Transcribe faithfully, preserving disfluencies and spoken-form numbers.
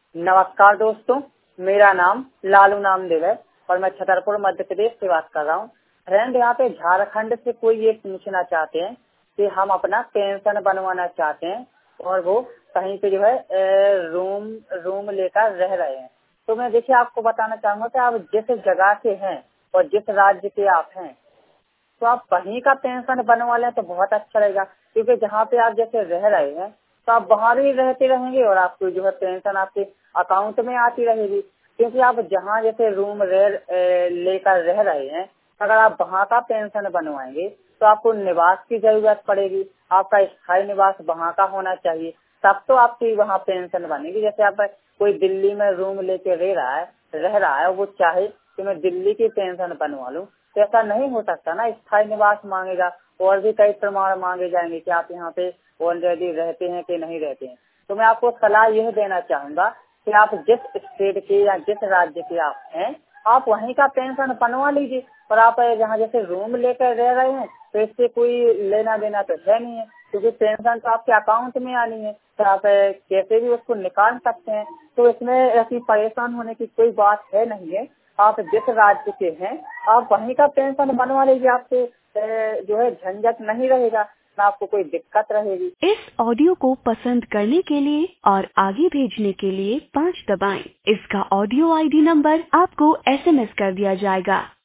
नमस्कार दोस्तों, मेरा नाम लालू नामदेव है और मैं छतरपुर मध्य प्रदेश से बात कर रहा हूँ। फ्रेंड, यहाँ पे झारखंड से कोई ये पूछना चाहते हैं कि हम अपना पेंशन बनवाना चाहते हैं और वो कहीं पे जो है रूम रूम लेकर रह रहे हैं। तो मैं देखिए आपको बताना चाहूँगा कि आप जिस जगह के हैं और जिस राज्य के आप हैं तो आप वहीं का पेंशन बनवा लें तो बहुत अच्छा रहेगा, क्योंकि जहाँ पे आप जैसे रह रहे हैं तो आप बाहर ही रहते रहेंगे और आपको जो है पेंशन आपके अकाउंट में आती रहेगी। क्योंकि आप जहाँ जैसे रूम लेकर रह रहे हैं, अगर आप वहाँ का पेंशन बनवाएंगे तो आपको निवास की जरूरत पड़ेगी। आपका स्थायी निवास वहाँ का होना चाहिए, तब तो आपकी वहाँ पेंशन बनेगी। जैसे आप कोई दिल्ली में रूम लेके रह रहा है रह रहा है वो चाहे कि मैं दिल्ली की पेंशन बनवा लूँ, तो ऐसा नहीं हो सकता ना। स्थायी निवास मांगेगा और भी कई प्रमाण मांगे जाएंगे कि आप यहाँ पे ऑलरेडी रहते हैं कि नहीं रहते हैं। तो मैं आपको सलाह यह देना चाहूंगा कि आप जिस स्टेट के या जिस राज्य के आप हैं, आप वहीं का पेंशन बनवा लीजिए। और आप जहाँ जैसे रूम लेकर रह रहे हैं तो इससे कोई लेना देना तो है नहीं है, क्योंकि पेंशन तो आपके अकाउंट में आनी है, तो आप कैसे भी उसको निकाल सकते हैं। तो इसमें ऐसी परेशान होने की कोई बात है नहीं है। आप जिस राज्य के हैं आप वहीं का पेंशन बनवा लीजिए, आपसे जो है झंझट नहीं रहेगा, ना आपको कोई दिक्कत रहेगी। इस ऑडियो को पसंद करने के लिए और आगे भेजने के लिए पाँच दबाएं। इसका ऑडियो आईडी नंबर आपको एसएमएस कर दिया जाएगा।